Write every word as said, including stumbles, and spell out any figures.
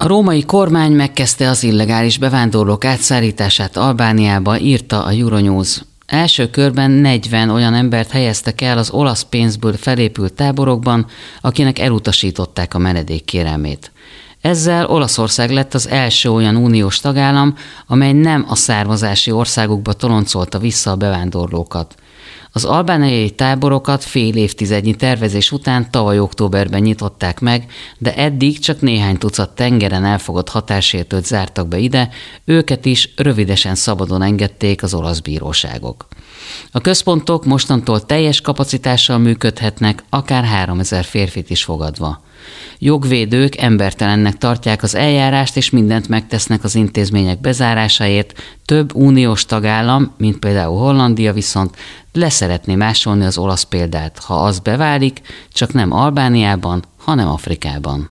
A római kormány megkezdte az illegális bevándorlók átszállítását Albániába, írta a Euronews. Első körben negyven olyan embert helyeztek el az olasz pénzből felépült táborokban, akinek elutasították a menedék kérelmét. Ezzel Olaszország lett az első olyan uniós tagállam, amely nem a származási országukba toloncolta vissza a bevándorlókat. Az albániai táborokat fél évtizednyi tervezés után tavaly októberben nyitották meg, de eddig csak néhány tucat tengeren elfogott határsértőt zártak be ide, őket is rövidesen szabadon engedték az olasz bíróságok. A központok mostantól teljes kapacitással működhetnek, akár háromezer férfit is fogadva. Jogvédők embertelennek tartják az eljárást, és mindent megtesznek az intézmények bezárásáért. Több uniós tagállam, mint például Hollandia viszont leszeretné másolni az olasz példát, ha az beválik, csak nem Albániában, hanem Afrikában.